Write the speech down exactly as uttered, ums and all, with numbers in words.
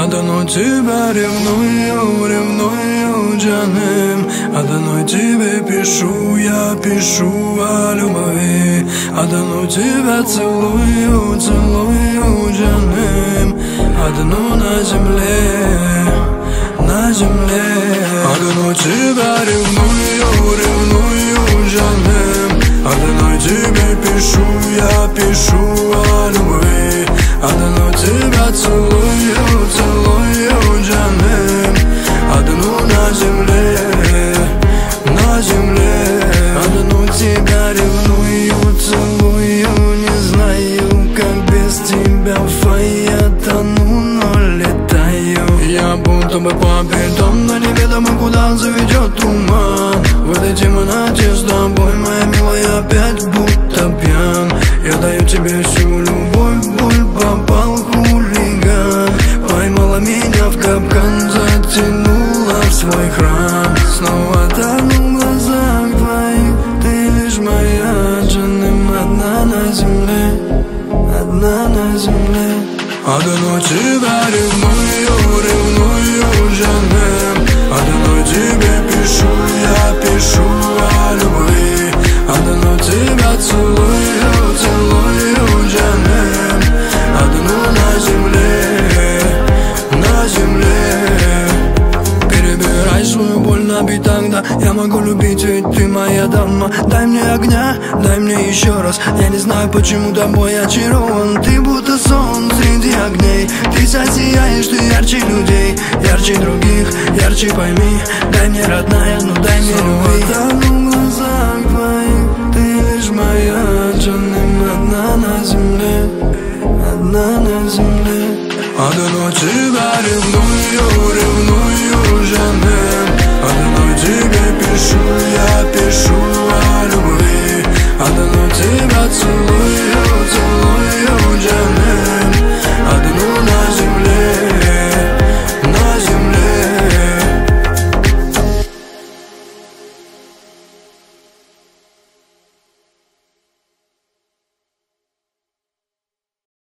Одну тебя ревную, ревную, джаным. Одну тебе пишу, я пишу о любви. Одну тебя целую, целую, джаным. Одну на земле, на земле. Одну тебя ревную, ревную, джаным. Одну тебе пишу, я пишу о любви. Одну тебя целую, целую, джаным. Одну на земле, на земле. Одну тебя ревную, целую. Не знаю, как без тебя я тону, но летаю. Я будто бы по бетону, но неведомо куда заведет туман. В этой темноте с тобой, моя милая, опять будто пьян. Я даю тебе всю любовь, боль, попал хулиган. Поймала меня в капкан, затянула в свой храм. Снова тону в глазах твоих, ты лишь моя, джаным. Одна на земле, одна на земле. Одну тебя ревную, ревную, джаным. Одну тебе пишу, я пишу о любви. Одну тебя целую, целую, джаным. Одну на земле, на земле. Перебирай свою боль на бит, тогда я могу любить, ведь ты моя дама. Дай мне огня, дай мне еще раз. Я не знаю, почему тобой очарован. Ты будто сон среди огней. Ты засияешь, ты ярче людей, ярче других, ярче пойми. Дай мне, родная, ну дай мне любви. Тону в глазах твоих, ты лишь моя, джаным. Одна на земле, одна на земле. Одну тебя ревную, ревную, джаным. Одну тебе пишу, я пишу о любви. Одну тебя целую,